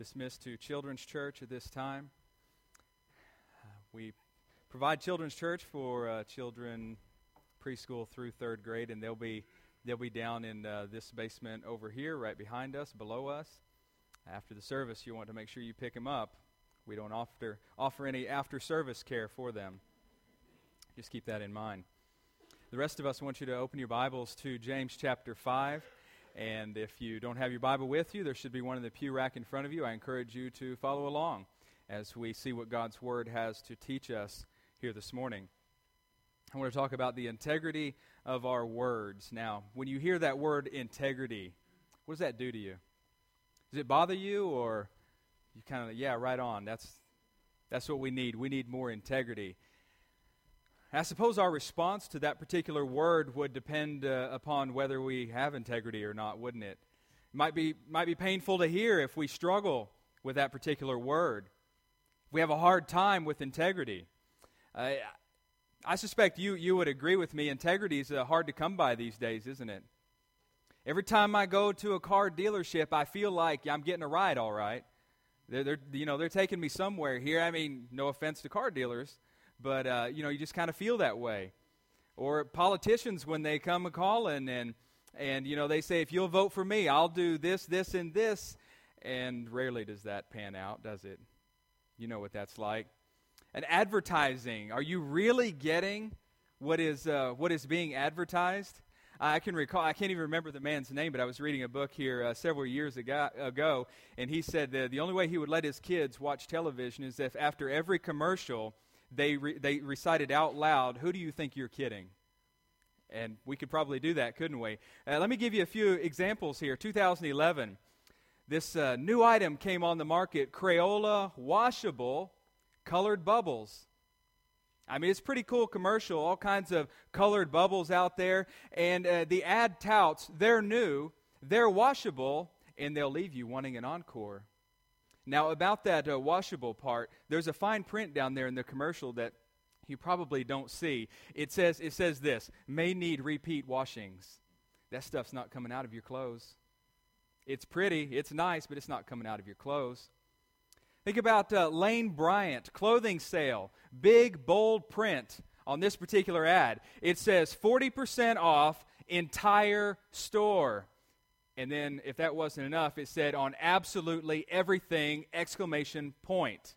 Dismissed to Children's Church at this time. We provide Children's Church for children preschool through third grade, and they'll be down in this basement over here, right behind us, below us. After the service, you want to make sure you pick them up. We don't offer any after-service care for them. Just keep that in mind. The rest of us want you to open your Bibles to James chapter 5. And if you don't have your Bible with you, there should be one in the pew rack in front of you. I encourage you to follow along as we see what God's Word has to teach us here this morning. I want to talk about the integrity of our words. Now, when you hear that word integrity, what does that do to you? Does it bother you, or you kind of, yeah, right on. That's what we need. We need more integrity. I suppose our response to that particular word would depend upon whether we have integrity or not, wouldn't it? It might be painful to hear if we struggle with that particular word. If we have a hard time with integrity. I suspect you would agree with me. Integrity is hard to come by these days, isn't it? Every time I go to a car dealership, I feel like I'm getting a ride, all right. They're taking me somewhere here. I mean, no offense to car dealers. But, you just kind of feel that way. Or politicians, when they come a-calling and they say, if you'll vote for me, I'll do this, this, and this. And rarely does that pan out, does it? You know what that's like. And advertising, are you really getting what is being advertised? I can recall, I can't even remember the man's name, but I was reading a book here several years ago, and he said that the only way he would let his kids watch television is if after every commercial, they recited out loud, "Who do you think you're kidding?" And we could probably do that, couldn't we? Let me give you a few examples here. 2011, this new item came on the market, Crayola washable colored bubbles. I mean, it's a pretty cool commercial, all kinds of colored bubbles out there. And the ad touts, they're new, they're washable, and they'll leave you wanting an encore. Now, about that washable part, there's a fine print down there in the commercial that you probably don't see. It says this, may need repeat washings. That stuff's not coming out of your clothes. It's pretty, it's nice, but it's not coming out of your clothes. Think about Lane Bryant, clothing sale, big, bold print on this particular ad. It says 40% off entire store. And then, if that wasn't enough, it said, on absolutely everything, exclamation point.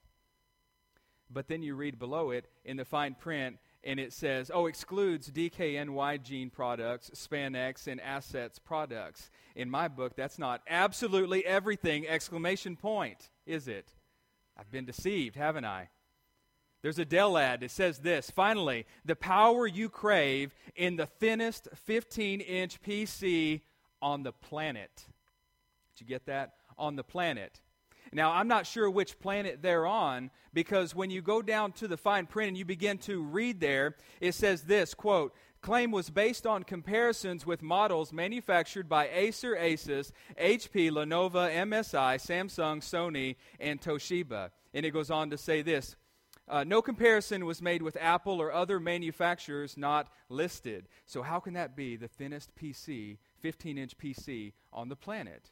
But then you read below it in the fine print, and it says, excludes DKNY jean products, Spanx, and Assets products. In my book, that's not absolutely everything, exclamation point, is it? I've been deceived, haven't I? There's a Dell ad. It says this, finally, the power you crave in the thinnest 15-inch PC on the planet. Did you get that? On the planet. Now, I'm not sure which planet they're on, because when you go down to the fine print and you begin to read there, it says this, quote, claim was based on comparisons with models manufactured by Acer, Asus, HP, Lenovo, MSI, Samsung, Sony, and Toshiba. And it goes on to say this, no comparison was made with Apple or other manufacturers not listed. So how can that be the thinnest PC, 15-inch PC on the planet?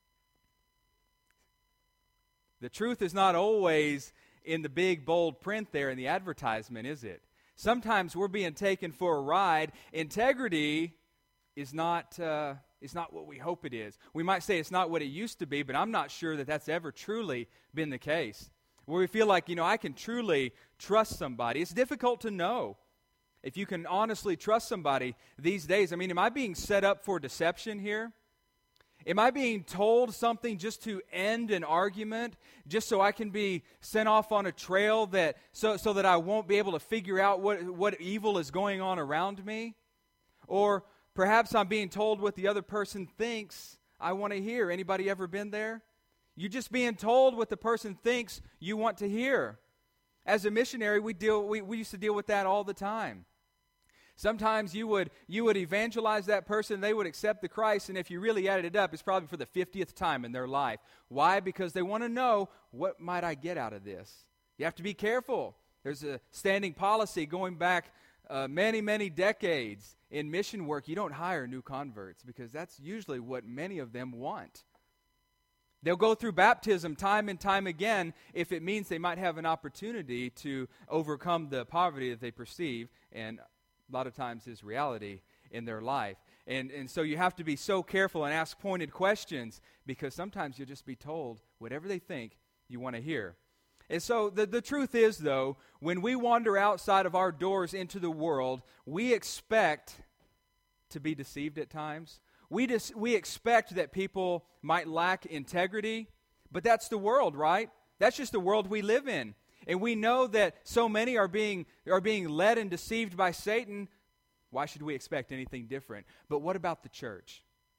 The truth is not always in the big, bold print there in the advertisement, is it? Sometimes we're being taken for a ride. Integrity is not what we hope it is. We might say it's not what it used to be, but I'm not sure that that's ever truly been the case. Where we feel like, I can truly trust somebody. It's difficult to know if you can honestly trust somebody these days. I mean, am I being set up for deception here? Am I being told something just to end an argument, just so I can be sent off on a trail so that I won't be able to figure out what evil is going on around me? Or perhaps I'm being told what the other person thinks I want to hear. Anybody ever been there? You're just being told what the person thinks you want to hear. As a missionary, we used to deal with that all the time. Sometimes you would evangelize that person, they would accept the Christ, and if you really added it up, it's probably for the 50th time in their life. Why? Because they want to know, what might I get out of this? You have to be careful. There's a standing policy going back many, many decades in mission work. You don't hire new converts, because that's usually what many of them want. They'll go through baptism time and time again if it means they might have an opportunity to overcome the poverty that they perceive, and a lot of times is reality in their life. And so you have to be so careful and ask pointed questions, because sometimes you'll just be told whatever they think you want to hear. And so the truth is, though, when we wander outside of our doors into the world, we expect to be deceived at times. We expect that people might lack integrity, but that's the world, right? That's just the world we live in. And we know that so many are being led and deceived by Satan. Why should we expect anything different? But what about the church?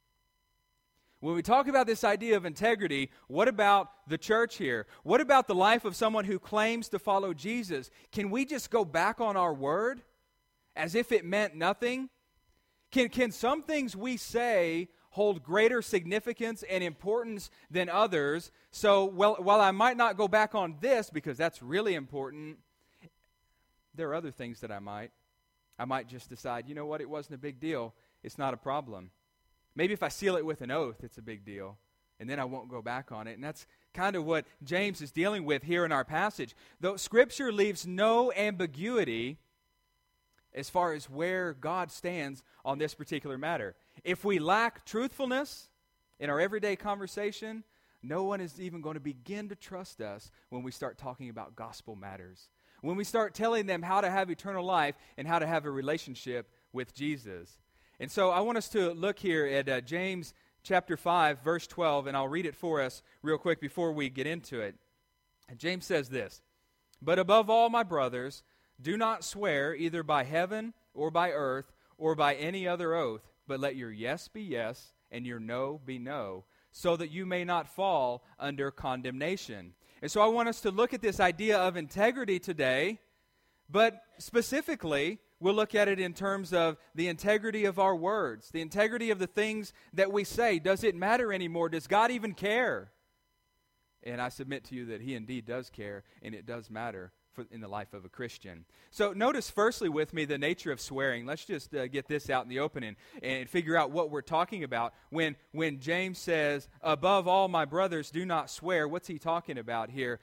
When we talk about this idea of integrity, what about the church here? What about the life of someone who claims to follow Jesus? Can we just go back on our word as if it meant nothing? Can some things we say hold greater significance and importance than others? So while I might not go back on this because that's really important, there are other things that I might just decide, you know what, it wasn't a big deal. It's not a problem. Maybe if I seal it with an oath, it's a big deal, and then I won't go back on it. And that's kind of what James is dealing with here in our passage. Though Scripture leaves no ambiguity as far as where God stands on this particular matter. If we lack truthfulness in our everyday conversation, no one is even going to begin to trust us when we start talking about gospel matters. When we start telling them how to have eternal life and how to have a relationship with Jesus. And so I want us to look here at James chapter 5, verse 12, and I'll read it for us real quick before we get into it. And James says this, "But above all, my brothers, do not swear either by heaven or by earth or by any other oath, but let your yes be yes and your no be no, so that you may not fall under condemnation." And so I want us to look at this idea of integrity today, but specifically, we'll look at it in terms of the integrity of our words, the integrity of the things that we say. Does it matter anymore? Does God even care? And I submit to you that He indeed does care, and it does matter in the life of a Christian. So notice firstly with me the nature of swearing. Let's just get this out in the opening and figure out what we're talking about. When James says, "Above all, my brothers, do not swear," what's he talking about here?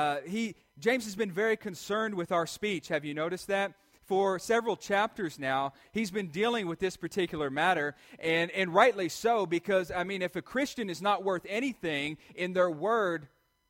James has been very concerned with our speech. Have you noticed that? For several chapters now, he's been dealing with this particular matter, and rightly so, because, I mean, if a Christian is not worth anything in their word,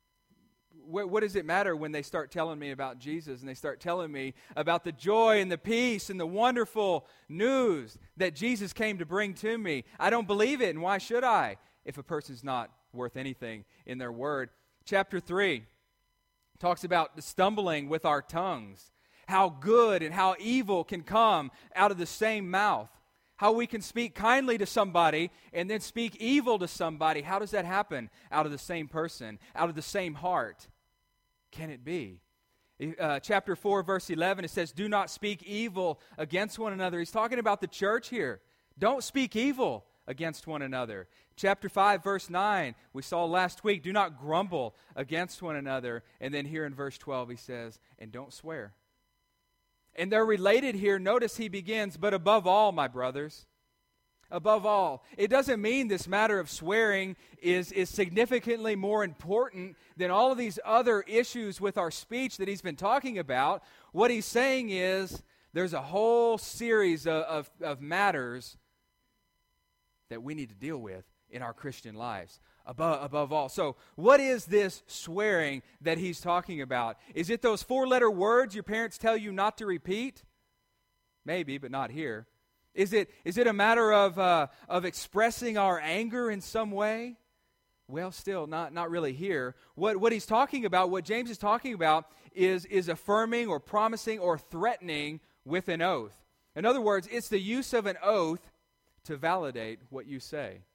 what does it matter when they start telling me about Jesus and they start telling me about the joy and the peace and the wonderful news that Jesus came to bring to me? I don't believe it, and why should I if a person's not worth anything in their word? Chapter 3 talks about the stumbling with our tongues, how good and how evil can come out of the same mouth, how we can speak kindly to somebody and then speak evil to somebody. How does that happen? Out of the same person, out of the same heart. Can it be? Chapter 4, verse 11, it says, "Do not speak evil against one another." He's talking about the church here. Don't speak evil against one another. Chapter 5, verse 9, we saw last week, "Do not grumble against one another." And then here in verse 12, he says, "And don't swear." And they're related here. Notice he begins, "But above all, my brothers," above all. It doesn't mean this matter of swearing is significantly more important than all of these other issues with our speech that he's been talking about. What he's saying is there's a whole series of matters that we need to deal with in our Christian lives. Above all. So what is this swearing that he's talking about? Is it those 4-letter words your parents tell you not to repeat? Maybe, but not here. Is it a matter of expressing our anger in some way? Well, still, not really here. What he's talking about, what James is talking about, is affirming or promising or threatening with an oath. In other words, it's the use of an oath to validate what you say.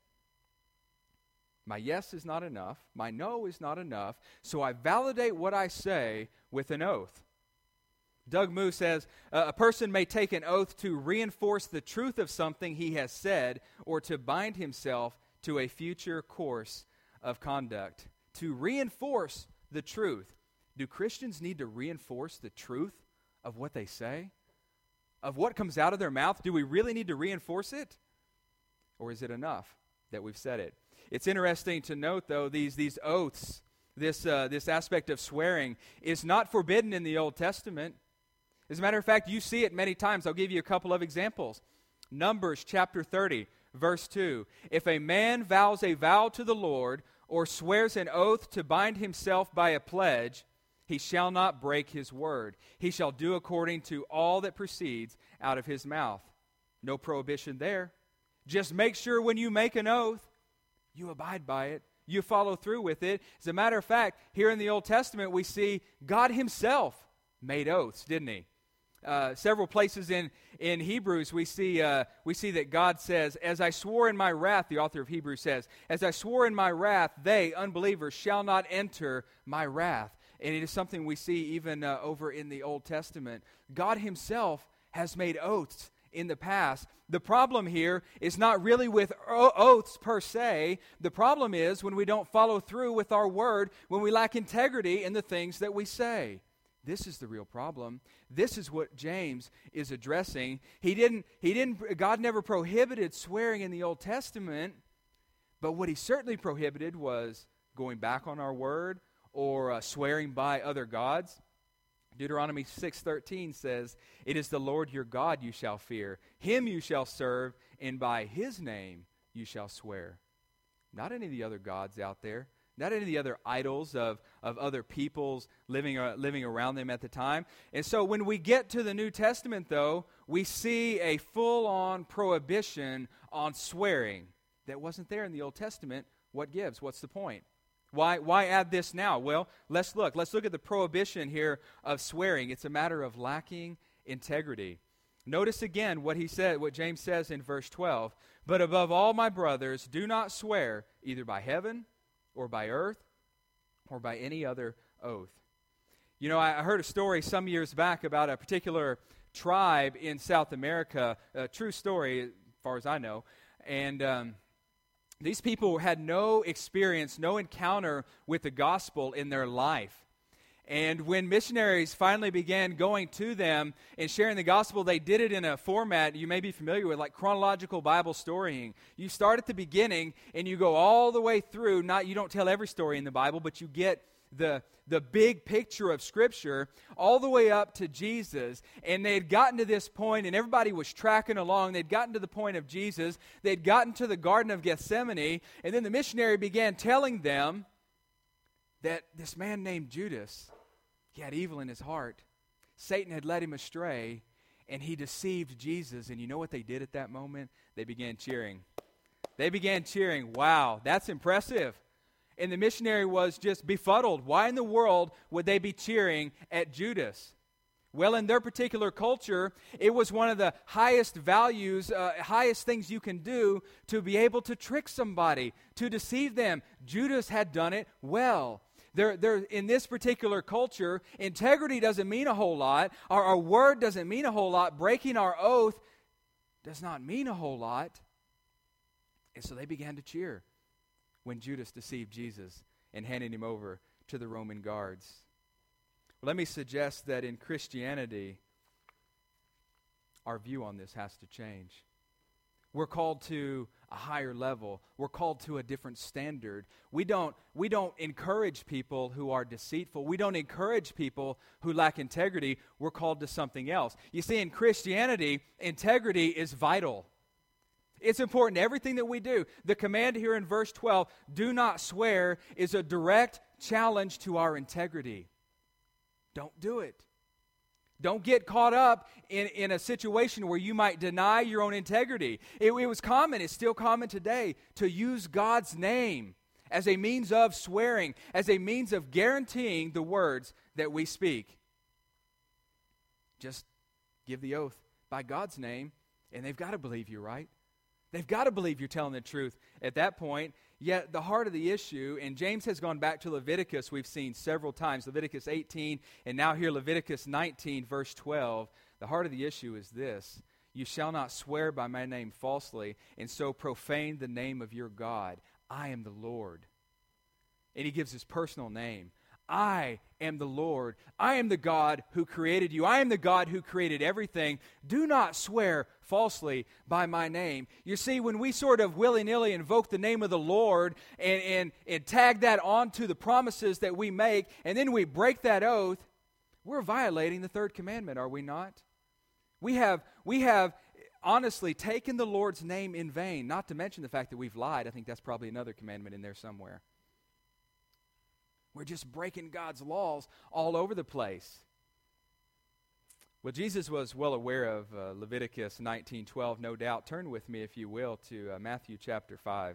My yes is not enough. My no is not enough. So I validate what I say with an oath. Doug Moo says, a person may take an oath to reinforce the truth of something he has said or to bind himself to a future course of conduct. To reinforce the truth. Do Christians need to reinforce the truth of what they say? Of what comes out of their mouth? Do we really need to reinforce it? Or is it enough that we've said it? It's interesting to note, though, these oaths, this aspect of swearing is not forbidden in the Old Testament. As a matter of fact, you see it many times. I'll give you a couple of examples. Numbers chapter 30, verse 2. If a man vows a vow to the Lord or swears an oath to bind himself by a pledge, he shall not break his word. He shall do according to all that proceeds out of his mouth. No prohibition there. Just make sure when you make an oath, you abide by it. You follow through with it. As a matter of fact, here in the Old Testament, we see God himself made oaths, didn't he? Several places in Hebrews, we see that God says, as I swore in my wrath, the author of Hebrews says, as I swore in my wrath, they, unbelievers, shall not enter my wrath. And it is something we see even over in the Old Testament. God himself has made oaths in the past. The problem here is not really with oaths per se. The problem is when we don't follow through with our word, when we lack integrity in the things that we say. This is the real problem. This is what James is addressing. God never prohibited swearing in the Old Testament, but what he certainly prohibited was going back on our word or swearing by other gods. Deuteronomy 6:13 says, "It is the Lord your God you shall fear. Him you shall serve, and by his name you shall swear." Not any of the other gods out there. Not any of the other idols of other peoples living around them at the time. And so when we get to the New Testament, though, we see a full-on prohibition on swearing that wasn't there in the Old Testament. What gives? What's the point? Why add this now? Well, let's look. Let's look at the prohibition here of swearing. It's a matter of lacking integrity. Notice again what James says in verse 12. "But above all, my brothers, do not swear either by heaven or by earth, or by any other oath." You know, I heard a story some years back about a particular tribe in South America, a true story as far as I know, and these people had no experience, no encounter with the gospel in their life. And when missionaries finally began going to them and sharing the gospel, they did it in a format you may be familiar with, like chronological Bible storying. You start at the beginning and you go all the way through. You don't tell every story in the Bible, but you get the big picture of Scripture all the way up to Jesus. And they had gotten to this point, and everybody was tracking along. They'd gotten to the point of Jesus. They'd gotten to the Garden of Gethsemane. And then the missionary began telling them that this man named Judas, he had evil in his heart. Satan had led him astray, and he deceived Jesus. And you know what they did at that moment? They began cheering. They began cheering. Wow, that's impressive. And the missionary was just befuddled. Why in the world would they be cheering at Judas? Well, in their particular culture, it was one of the highest values, highest things you can do to be able to trick somebody, to deceive them. Judas had done it well. In this particular culture, integrity doesn't mean a whole lot. Our word doesn't mean a whole lot. Breaking our oath does not mean a whole lot. And so they began to cheer when Judas deceived Jesus and handed him over to the Roman guards. Let me suggest that in Christianity, our view on this has to change. We're called to a higher level. We're called to a different standard. We don't encourage people who are deceitful. We don't encourage people who lack integrity. We're called to something else. You see, in Christianity, integrity is vital. It's important. Everything that we do. The command here in verse 12, do not swear, is a direct challenge to our integrity. Don't do it. Don't get caught up in a situation where you might deny your own integrity. It was common, it's still common today, to use God's name as a means of swearing, as a means of guaranteeing the words that we speak. Just give the oath by God's name, and they've got to believe you, right? They've got to believe you're telling the truth at that point. Yet the heart of the issue, and James has gone back to Leviticus, we've seen several times, Leviticus 18, and now here Leviticus 19, verse 12. The heart of the issue is this: you shall not swear by my name falsely, and so profane the name of your God. I am the Lord. And he gives his personal name. I am the Lord. I am the God who created you. I am the God who created everything. Do not swear falsely by my name. You see, when we sort of willy-nilly invoke the name of the Lord and tag that onto the promises that we make, and then we break that oath, we're violating the third commandment, are we not? We have honestly taken the Lord's name in vain, not to mention the fact that we've lied. I think that's probably another commandment in there somewhere. We're just breaking God's laws all over the place. Well, Jesus was well aware of Leviticus 19:12, no doubt. Turn with me, if you will, to Matthew chapter 5.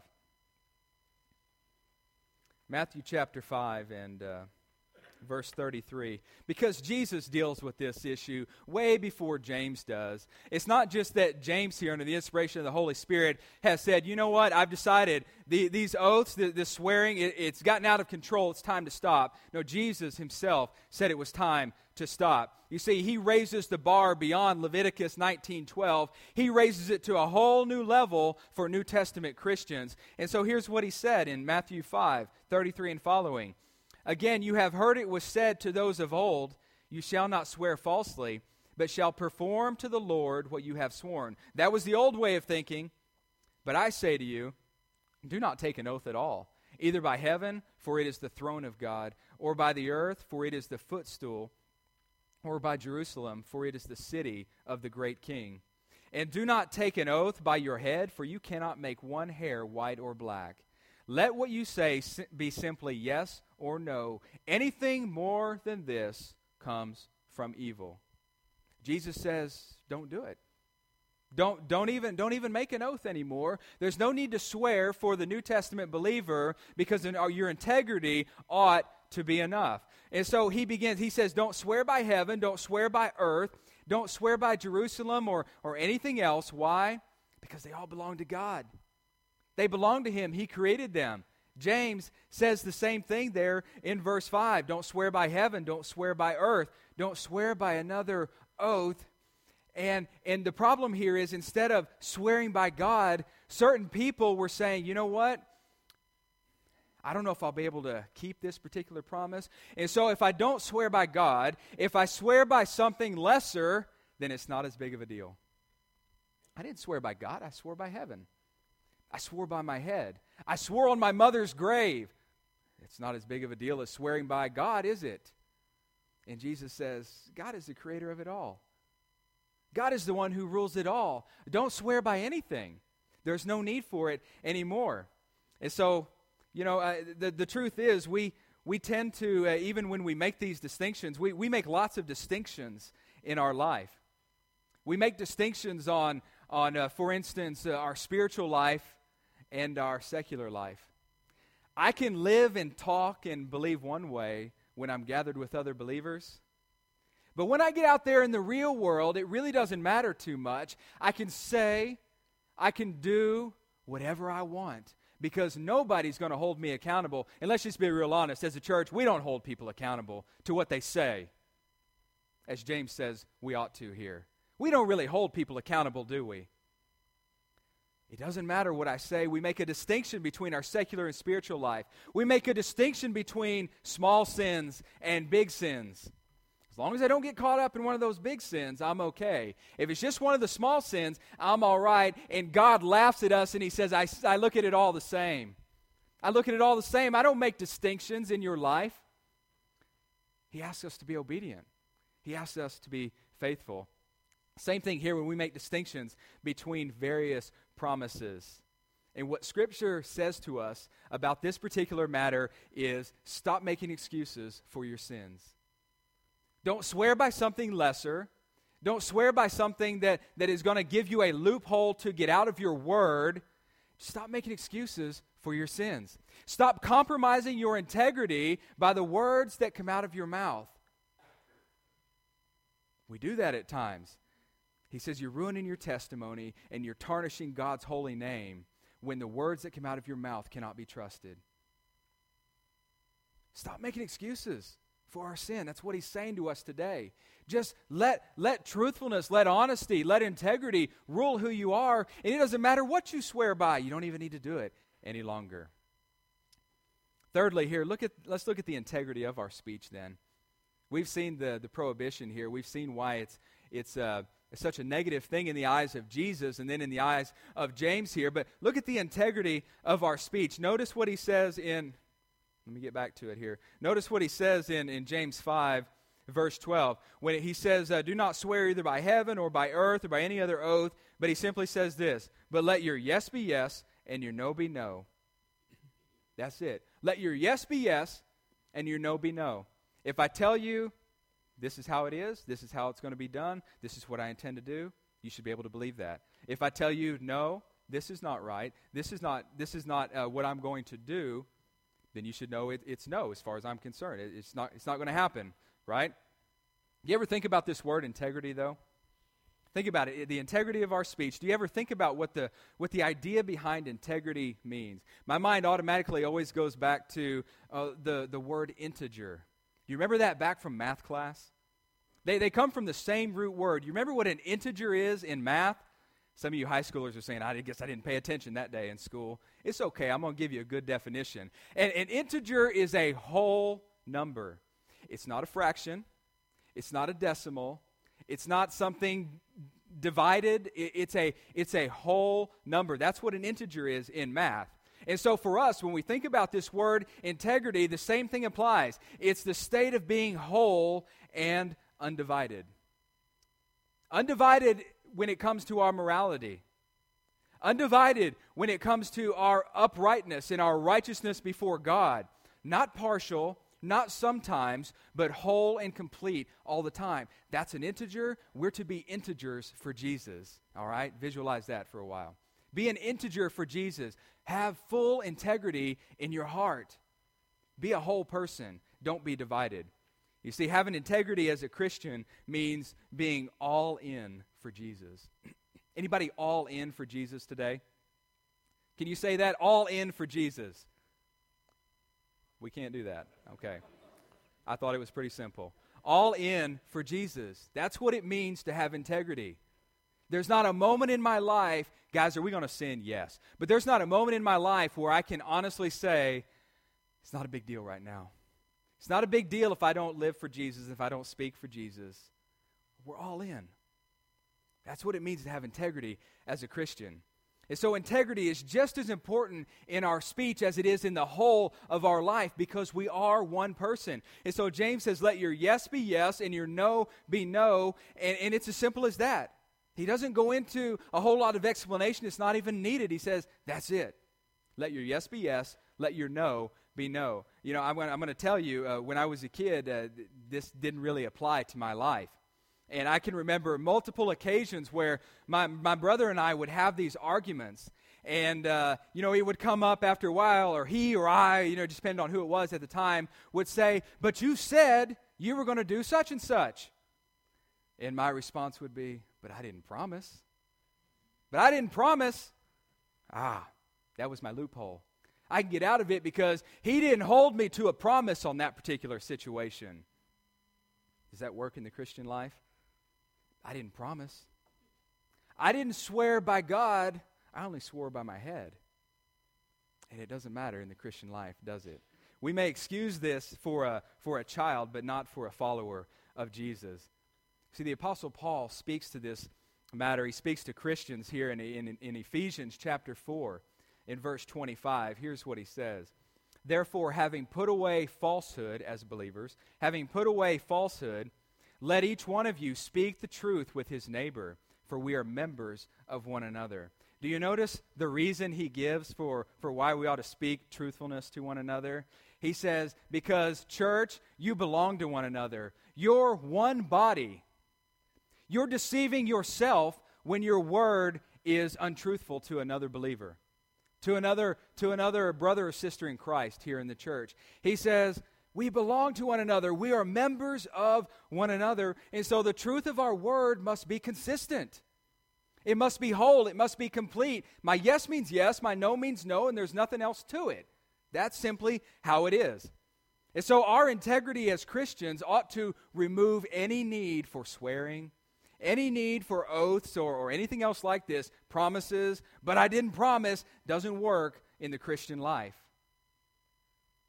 Matthew chapter 5 and verse 33. Because Jesus deals with this issue way before James does. It's not just that James here, under the inspiration of the Holy Spirit, has said, you know what, I've decided these oaths, this swearing, it's gotten out of control, it's time to stop. No, Jesus himself said it was time to stop. You see, he raises the bar beyond Leviticus 19:12. He raises it to a whole new level for New Testament Christians. And so here's what he said in Matthew 5:33 and following. Again, you have heard it was said to those of old, you shall not swear falsely, but shall perform to the Lord what you have sworn. That was the old way of thinking. But I say to you, do not take an oath at all, either by heaven, for it is the throne of God, or by the earth, for it is the footstool, or by Jerusalem, for it is the city of the great King. And do not take an oath by your head, for you cannot make one hair white or black. Let what you say be simply yes or no. Anything more than this comes from evil. Jesus says, don't do it. Don't even make an oath anymore. There's no need to swear for the New Testament believer because your integrity ought to be enough. And so he says, don't swear by heaven, don't swear by earth, don't swear by Jerusalem or anything else. Why? Because they all belong to God. They belong to him. He created them. James says the same thing there in verse 5. Don't swear by heaven. Don't swear by earth. Don't swear by another oath. And the problem here is instead of swearing by God, certain people were saying, you know what? I don't know if I'll be able to keep this particular promise. And so if I don't swear by God, if I swear by something lesser, then it's not as big of a deal. I didn't swear by God. I swore by heaven. I swore by my head. I swore on my mother's grave. It's not as big of a deal as swearing by God, is it? And Jesus says, God is the creator of it all. God is the one who rules it all. Don't swear by anything. There's no need for it anymore. And so, the truth is we tend to, even when we make these distinctions, we make lots of distinctions in our life. We make distinctions on for instance, our spiritual life and our secular life. I can live and talk and believe one way when I'm gathered with other believers. But when I get out there in the real world, it really doesn't matter too much. I can say, I can do whatever I want because nobody's going to hold me accountable. And let's just be real honest. As a church, we don't hold people accountable to what they say. As James says, we ought to here. We don't really hold people accountable, do we? It doesn't matter what I say. We make a distinction between our secular and spiritual life. We make a distinction between small sins and big sins. As long as I don't get caught up in one of those big sins, I'm okay. If it's just one of the small sins, I'm all right. And God laughs at us and he says, I look at it all the same. I look at it all the same. I don't make distinctions in your life. He asks us to be obedient. He asks us to be faithful. Same thing here when we make distinctions between various promises. And what Scripture says to us about this particular matter is stop making excuses for your sins. Don't swear by something lesser. Don't swear by something that is going to give you a loophole to get out of your word. Stop making excuses for your sins. Stop compromising your integrity by the words that come out of your mouth. We do that at times. He says you're ruining your testimony and you're tarnishing God's holy name when the words that come out of your mouth cannot be trusted. Stop making excuses for our sin. That's what he's saying to us today. Just let truthfulness, let honesty, let integrity rule who you are, and it doesn't matter what you swear by. You don't even need to do it any longer. Thirdly, here, let's look at the integrity of our speech then. We've seen the prohibition here. We've seen why it's such a negative thing in the eyes of Jesus and then in the eyes of James here. But look at the integrity of our speech. Notice what he says let me get back to it here. Notice what he says in James 5, verse 12. When he says, do not swear either by heaven or by earth or by any other oath, but he simply says this, but let your yes be yes and your no be no. That's it. Let your yes be yes and your no be no. If I tell you this is how it is, this is how it's going to be done, this is what I intend to do, you should be able to believe that. If I tell you no, this is not right, this is not what I'm going to do, then you should know it's no as far as I'm concerned. It's not going to happen, right? You ever think about this word integrity though? Think about it, the integrity of our speech. Do you ever think about what the idea behind integrity means? My mind automatically always goes back to the word integer. Do you remember that back from math class? They come from the same root word. You remember what an integer is in math? Some of you high schoolers are saying, I guess I didn't pay attention that day in school. It's okay, I'm going to give you a good definition. An integer is a whole number. It's not a fraction. It's not a decimal. It's not something divided. It's a whole number. That's what an integer is in math. And so for us, when we think about this word integrity, the same thing applies. It's the state of being whole and undivided. Undivided when it comes to our morality. Undivided when it comes to our uprightness and our righteousness before God. Not partial, not sometimes, but whole and complete all the time. That's an integer. We're to be integers for Jesus. All right? Visualize that for a while. Be an integer for Jesus. Have full integrity in your heart. Be a whole person. Don't be divided. You see, having integrity as a Christian means being all in for Jesus. Anybody all in for Jesus today? Can you say that? All in for Jesus. We can't do that. Okay. I thought it was pretty simple. All in for Jesus. That's what it means to have integrity. There's not a moment in my life, guys, are we going to sin? Yes. But there's not a moment in my life where I can honestly say, it's not a big deal right now. It's not a big deal if I don't live for Jesus, if I don't speak for Jesus. We're all in. That's what it means to have integrity as a Christian. And so integrity is just as important in our speech as it is in the whole of our life because we are one person. And so James says, let your yes be yes and your no be no. And it's as simple as that. He doesn't go into a whole lot of explanation. It's not even needed. He says, that's it. Let your yes be yes. Let your no be no. You know, I'm going to tell you, when I was a kid, this didn't really apply to my life. And I can remember multiple occasions where my brother and I would have these arguments. And, he would come up after a while, or he or I, just depending on who it was at the time, would say, but you said you were going to do such and such. And my response would be, but I didn't promise. But I didn't promise. That was my loophole. I can get out of it because he didn't hold me to a promise on that particular situation. Does that work in the Christian life? I didn't promise. I didn't swear by God. I only swore by my head. And it doesn't matter in the Christian life, does it? We may excuse this for a child, but not for a follower of Jesus. See, the Apostle Paul speaks to this matter. He speaks to Christians here in Ephesians chapter 4 in verse 25. Here's what he says. Therefore, having put away falsehood as believers, having put away falsehood, let each one of you speak the truth with his neighbor, for we are members of one another. Do you notice the reason he gives for why we ought to speak truthfulness to one another? He says, because church, you belong to one another. You're one body. You're deceiving yourself when your word is untruthful to another believer, to another brother or sister in Christ here in the church. He says, we belong to one another. We are members of one another. And so the truth of our word must be consistent. It must be whole. It must be complete. My yes means yes. My no means no. And there's nothing else to it. That's simply how it is. And so our integrity as Christians ought to remove any need for swearing, any need for oaths or anything else like this, promises, but I didn't promise, doesn't work in the Christian life.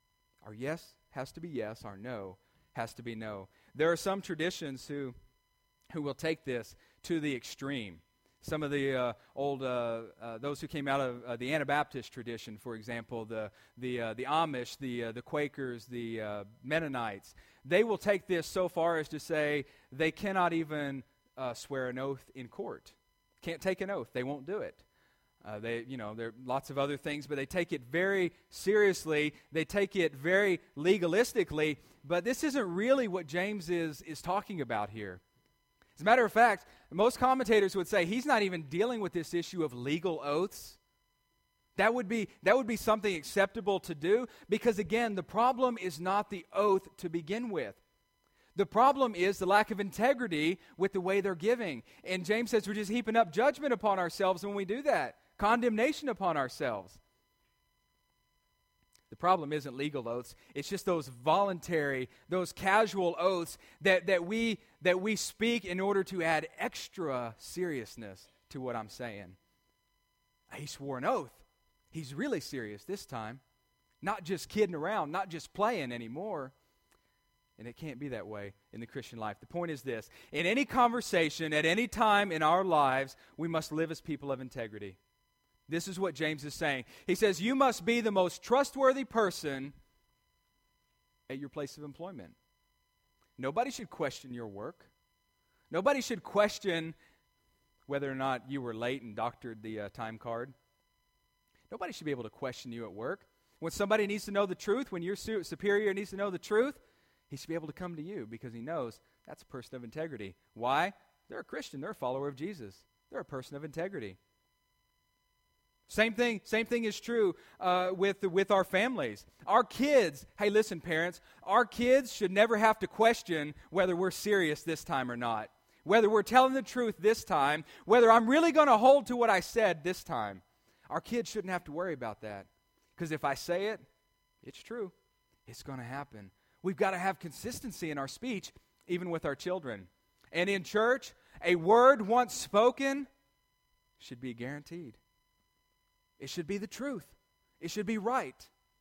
Our yes has to be yes. Our no has to be no. There are some traditions who will take this to the extreme. Some of the those who came out of the Anabaptist tradition, for example, the Amish, the Quakers, the Mennonites, they will take this so far as to say they cannot even swear an oath in court. Can't take an oath. They won't do it. There are lots of other things, but they take it very seriously. They take it very legalistically. But this isn't really what James is talking about here. As a matter of fact, most commentators would say he's not even dealing with this issue of legal oaths. That would be something acceptable to do because, again, the problem is not the oath to begin with. The problem is the lack of integrity with the way they're giving. And James says we're just heaping up judgment upon ourselves when we do that, condemnation upon ourselves. The problem isn't legal oaths. It's just those voluntary, those casual oaths that we speak in order to add extra seriousness to what I'm saying. He swore an oath. He's really serious this time. Not just kidding around, not just playing anymore. And it can't be that way in the Christian life. The point is this. In any conversation, at any time in our lives, we must live as people of integrity. This is what James is saying. He says, you must be the most trustworthy person at your place of employment. Nobody should question your work. Nobody should question whether or not you were late and doctored the time card. Nobody should be able to question you at work. When somebody needs to know the truth, when your superior needs to know the truth, he should be able to come to you because he knows that's a person of integrity. Why? They're a Christian. They're a follower of Jesus. They're a person of integrity. Same thing is true with our families. Our kids, hey, listen, parents, our kids should never have to question whether we're serious this time or not, whether we're telling the truth this time, whether I'm really going to hold to what I said this time. Our kids shouldn't have to worry about that because if I say it, it's true. It's going to happen. We've got to have consistency in our speech, even with our children. And in church, a word once spoken should be guaranteed. It should be the truth. It should be right.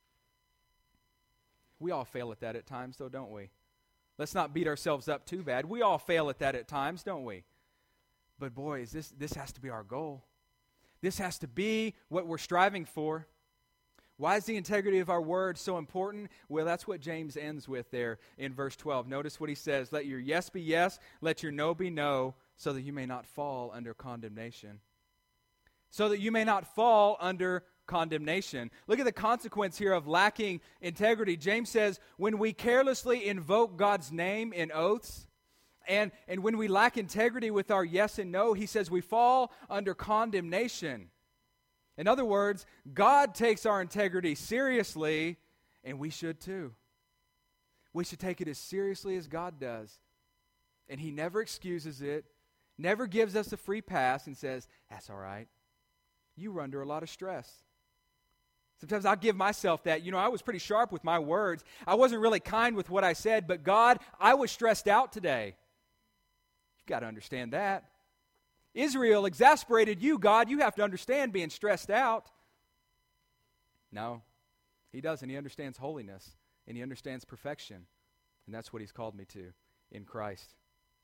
We all fail at that at times, though, don't we? Let's not beat ourselves up too bad. We all fail at that at times, don't we? But boys, this has to be our goal. This has to be what we're striving for. Why is the integrity of our word so important? Well, that's what James ends with there in verse 12. Notice what he says. Let your yes be yes, let your no be no, so that you may not fall under condemnation. So that you may not fall under condemnation. Look at the consequence here of lacking integrity. James says, when we carelessly invoke God's name in oaths, and when we lack integrity with our yes and no, he says we fall under condemnation. In other words, God takes our integrity seriously, and we should too. We should take it as seriously as God does. And he never excuses it, never gives us a free pass and says, that's all right. You were under a lot of stress. Sometimes I'll give myself that. I was pretty sharp with my words. I wasn't really kind with what I said, but God, I was stressed out today. You've got to understand that. Israel exasperated you, God. You have to understand being stressed out. No, he doesn't. He understands holiness, and he understands perfection, and that's what he's called me to in Christ.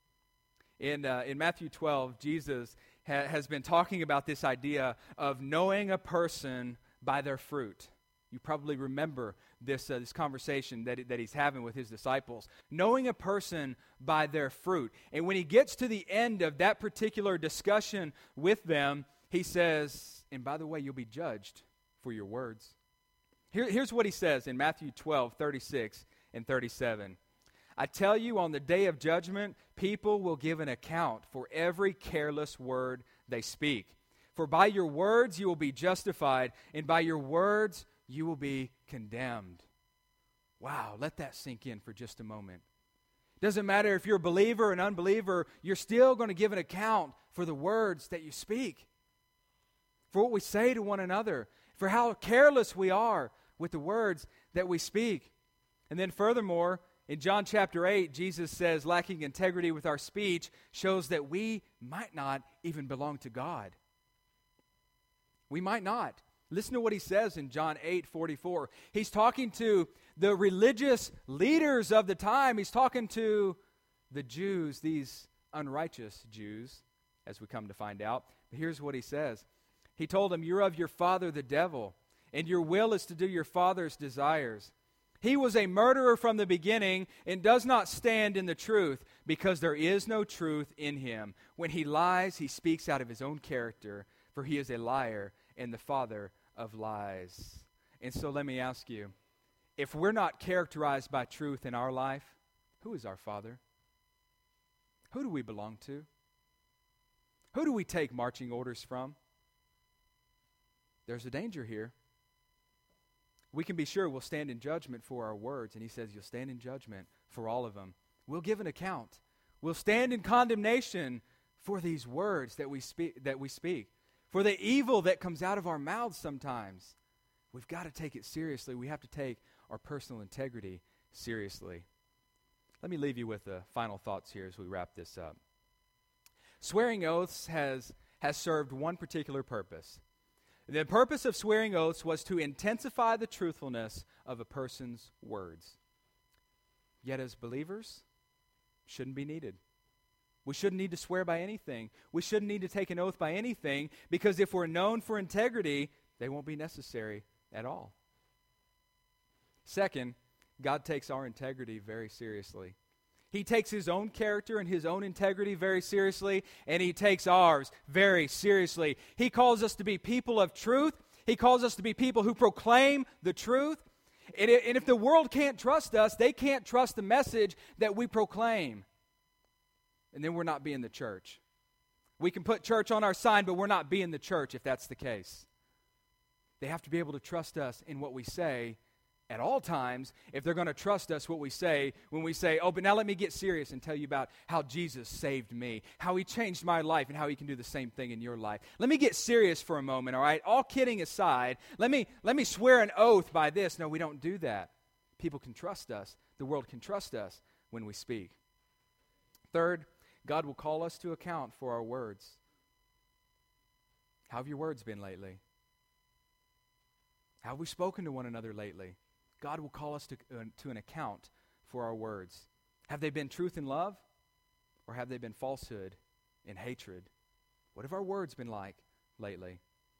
In Matthew 12, Jesus has been talking about this idea of knowing a person by their fruit. You probably remember this conversation that he's having with his disciples. Knowing a person by their fruit. And when he gets to the end of that particular discussion with them, he says, and by the way, you'll be judged for your words. Here's what he says in Matthew 12, 36 and 37. I tell you, on the day of judgment, people will give an account for every careless word they speak. For by your words you will be justified, and by your words you will be condemned. Wow, let that sink in for just a moment. Doesn't matter if you're a believer or an unbeliever, you're still going to give an account for the words that you speak, for what we say to one another, for how careless we are with the words that we speak. And then furthermore, in John chapter 8, Jesus says lacking integrity with our speech shows that we might not even belong to God. We might not. Listen to what he says in John 8:44. He's talking to the religious leaders of the time. He's talking to the Jews, these unrighteous Jews, as we come to find out. But here's what he says. He told them, "You're of your father the devil, and your will is to do your father's desires. He was a murderer from the beginning and does not stand in the truth, because there is no truth in him. When he lies, he speaks out of his own character, for he is a liar and the father of lies." And so let me ask you, if we're not characterized by truth in our life, who is our Father? Who do we belong to? Who do we take marching orders from? There's a danger here. We can be sure we'll stand in judgment for our words, and he says you'll stand in judgment for all of them. We'll give an account. We'll stand in condemnation for these words that we speak, for the evil that comes out of our mouths sometimes. We've got to take it seriously. We have to take our personal integrity seriously. Let me leave you with the final thoughts here as we wrap this up. Swearing oaths has served one particular purpose. The purpose of swearing oaths was to intensify the truthfulness of a person's words. Yet as believers, shouldn't be needed. We shouldn't need to swear by anything. We shouldn't need to take an oath by anything, because if we're known for integrity, they won't be necessary at all. Second, God takes our integrity very seriously. He takes his own character and his own integrity very seriously, and he takes ours very seriously. He calls us to be people of truth. He calls us to be people who proclaim the truth. And if the world can't trust us, they can't trust the message that we proclaim. And then we're not being the church. We can put church on our sign, but we're not being the church if that's the case. They have to be able to trust us in what we say at all times if they're going to trust us what we say when we say, "Oh, but now let me get serious and tell you about how Jesus saved me, how he changed my life, and how he can do the same thing in your life." Let me get serious for a moment, all right? All kidding aside, let me swear an oath by this. No, we don't do that. People can trust us. The world can trust us when we speak. Third, God will call us to account for our words. How have your words been lately? How have we spoken to one another lately? God will call us to an account for our words. Have they been truth and love, or have they been falsehood and hatred? What have our words been like lately?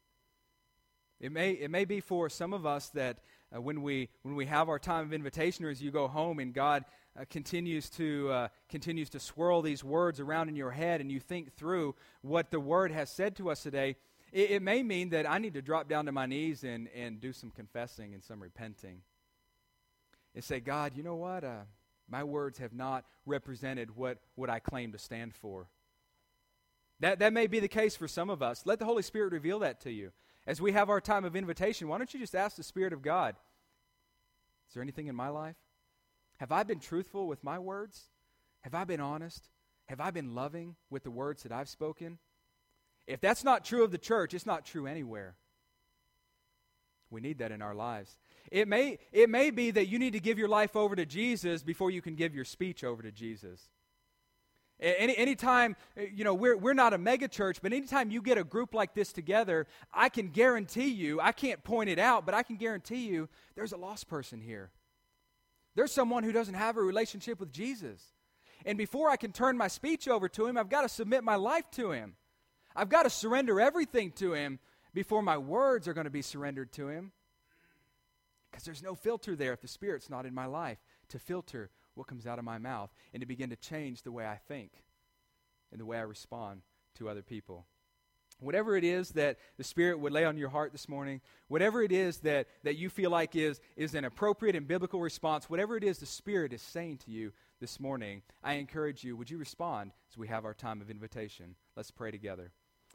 It may be for some of us that when we have our time of invitation, or as you go home and God continues to swirl these words around in your head, and you think through what the Word has said to us today, it may mean that I need to drop down to my knees and do some confessing and some repenting. And say, "God, you know what? My words have not represented what I claim to stand for." That may be the case for some of us. Let the Holy Spirit reveal that to you. As we have our time of invitation, why don't you just ask the Spirit of God, is there anything in my life? Have I been truthful with my words? Have I been honest? Have I been loving with the words that I've spoken? If that's not true of the church, it's not true anywhere. We need that in our lives. It may be that you need to give your life over to Jesus before you can give your speech over to Jesus. Anytime, we're not a mega church, but anytime you get a group like this together, I can guarantee you, I can't point it out, but I can guarantee you there's a lost person here. There's someone who doesn't have a relationship with Jesus. And before I can turn my speech over to him, I've got to submit my life to him. I've got to surrender everything to him before my words are going to be surrendered to him. Because there's no filter there if the Spirit's not in my life to filter what comes out of my mouth and to begin to change the way I think and the way I respond to other people. Whatever it is that the Spirit would lay on your heart this morning, whatever it is that you feel like is an appropriate and biblical response, whatever it is the Spirit is saying to you this morning, I encourage you, would you respond as we have our time of invitation? Let's pray together.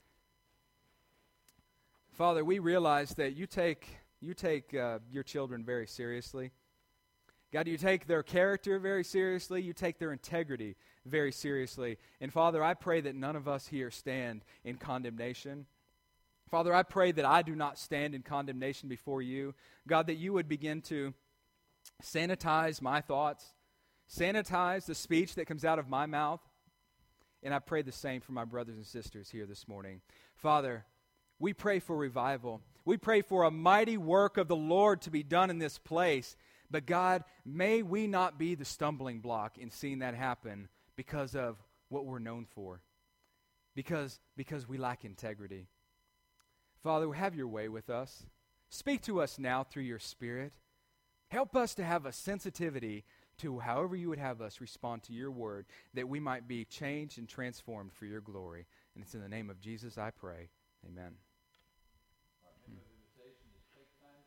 Father, we realize that you take your children very seriously. God, you take their character very seriously. You take their integrity very seriously. And Father, I pray that none of us here stand in condemnation. Father, I pray that I do not stand in condemnation before you. God, that you would begin to sanitize my thoughts, sanitize the speech that comes out of my mouth. And I pray the same for my brothers and sisters here this morning. Father, We pray for revival. We pray for a mighty work of the Lord to be done in this place. But God, may we not be the stumbling block in seeing that happen because of what we're known for. Because we lack integrity. Father, have your way with us. Speak to us now through your Spirit. Help us to have a sensitivity to however you would have us respond to your word, that we might be changed and transformed for your glory. And it's in the name of Jesus I pray. Amen.